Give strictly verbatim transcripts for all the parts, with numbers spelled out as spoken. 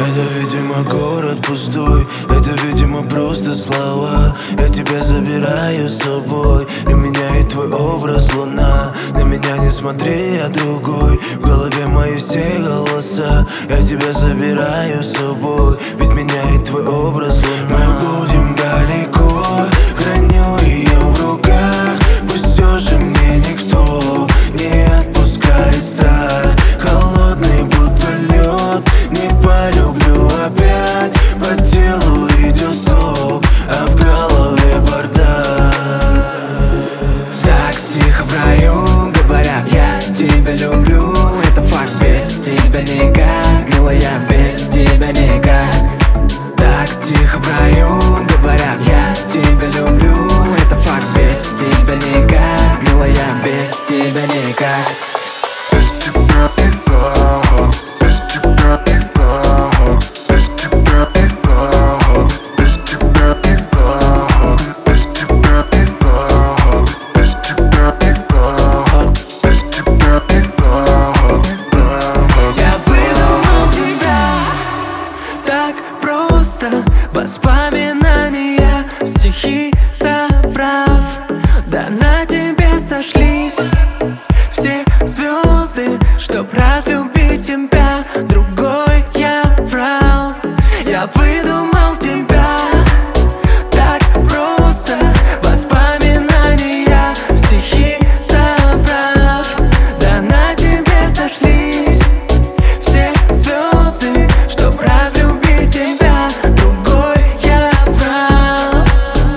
Это, видимо, город пустой, это, видимо, просто слова. Я тебя забираю с собой, и меняет твой образ луна. На меня не смотри, я другой, в голове мои все голоса. Я тебя забираю с собой, ведь меняет твой образ луна. Мы будем далеко, храню ее в руках. Пусть все же мне никто не отпускает страх. Холодный будто лед, не полюблю опять. По телу идет ток, а в голове бардак. Так тихо в раю говорят, я тебя люблю. Это факт, без тебя никак, милая, без тебя никак. Так тихо в раю говорят, я тебя люблю. Это факт, без тебя никак, милая, без тебя никак. Без тебя никак, без тебя никак, без тебя никак, без тебя никак, без тебя никак, без тебя никак, без тебя никак. Я выдумал тебя так просто, воспоминания в стихи собрав. Да на тебе сошлись все звезды, чтоб разлюбить тебя. Другой я врал, я выдумал тебя так просто, воспоминания в стихи собрав. Да на тебе сошлись все звезды, чтоб разлюбить тебя. Другой я врал.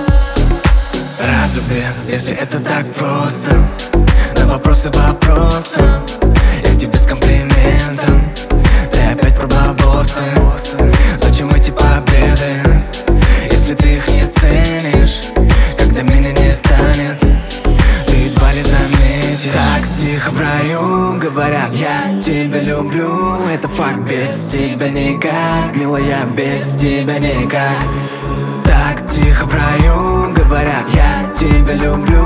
Разлюби, если это так просто. На вопросы вопросы, я к тебе с комплиментом. Ты опять про бабосы. Зачем эти победы, если ты их не ценишь? Когда меня не станет, ты едва ли заметишь. Так тихо в раю говорят, я тебя люблю. Это факт, без тебя никак, милая, без тебя никак. Так тихо в раю говорят, я тебя люблю.